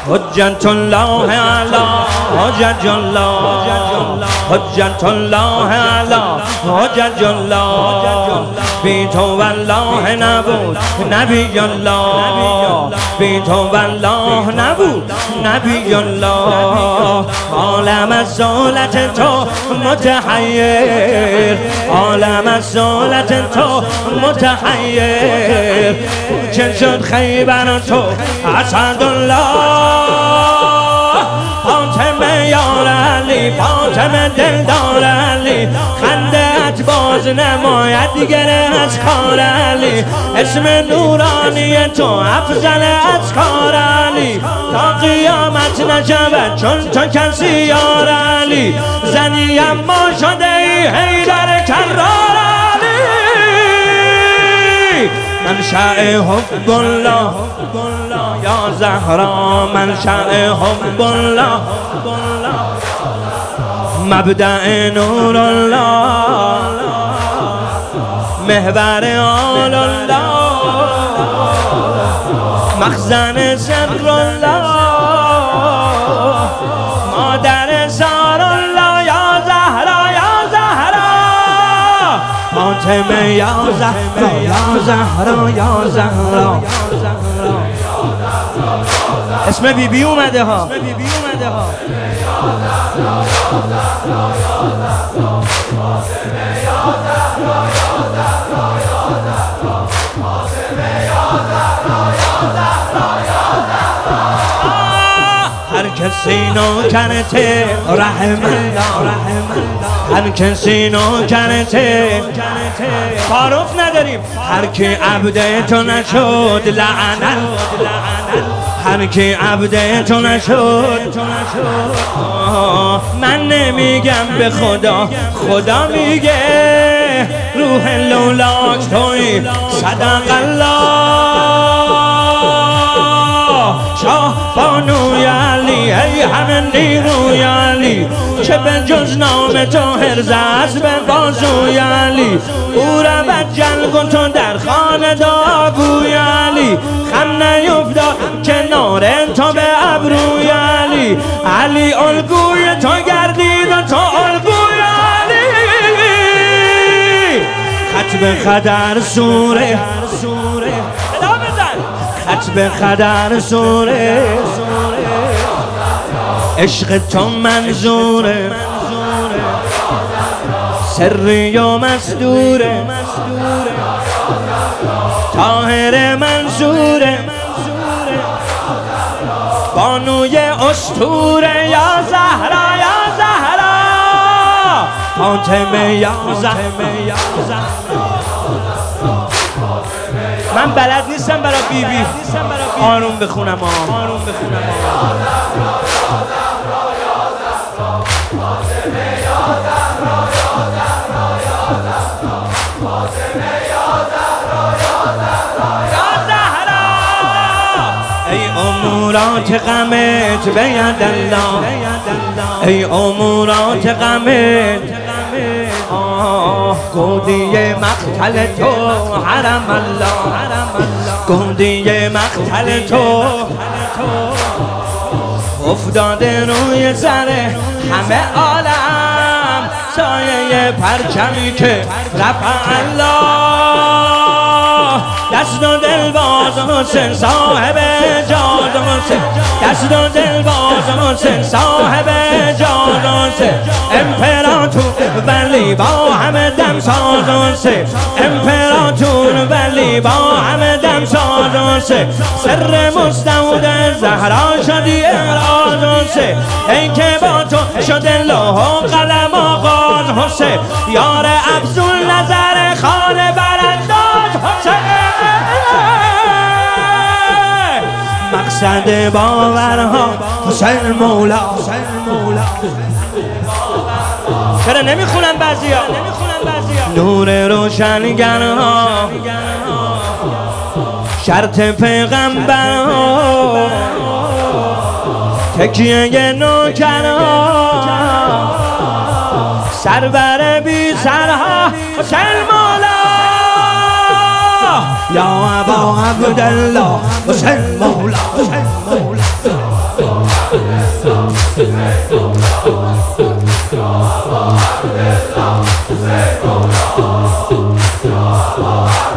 حجت الله علی حجت الله حجت الله علی حجت الله بی تو والله نبود نبی الله بی تو والله نبود نبی الله عالم از دولت تو متحیر عالم از دولت تو متحیر چه شد خیبر تو اسدالله فاطمه یار علی فاطمه دلدار علی خنده‌ات باز نماید دیگر از کار علی اسم نورانی تو افضل از کار علی تا قیامت نشود چون تو کسی یار علی زنی اما شده ای حیدر کرار علی منشأ حب الله یا زهرا منشأ حب الله مبدأ نور الله محور آل الله مخزن سر الله مادر سار الله یا زهرا یا زهرا فاطمه یا زهرا یا زهرا یا زهرا اسم بی بی اومده ها هر کسی نوکرته رحم الله هر کسی نوکرته تعارف نداریم هر کی عبد تو نشد لعنت هر کی عبد تو نشد من نمیگم به خدا خدا میگه روح لولاک توی صدق الله شاه بانوی علی ای همه نیروی علی که به جز نام تو هرز است به بازوی علی او رود جلگ تو در خانه داگوی علی خم نیفتاد کنار تو به ابروی علی علی الگوی تو گردید و تو الگوی علی خط به خدر سوره خط به خدر سوره عشق تو منظوره سری و مصدوره طاهر منصوره بانوی اسطوره یا زهرا یا زهرا فاطمه یا زهرا من بلد نیستم برای بی بی آروم بخونم ای امورات غمت بید الله ای امورات غمت گودی مقتل تو حرم الله گودی مقتل تو افتاده روی سر همه عالم سایه پرچمی که رفع الله دست و دل باز حسین صاحب جاد حسین دست و دل باز حسین صاحب جاد حسین امپراتور ولی با همه دم ساز حسین امپراتور ولی با همه دم ساز حسین سر مستودع زهرا شدی اعراض حسین ای که با تو شده لوح و قلم آغاز حسین یار افضل نظر خانه برانداز حسین مقصد باورها حسین مولا چرا نمیخونن بعضیا نور روشنگرها شرط پیغمبرها تکیه نوکرها سرور بی سرها حسین مولا یا ابا عبدالله حسین مولا الله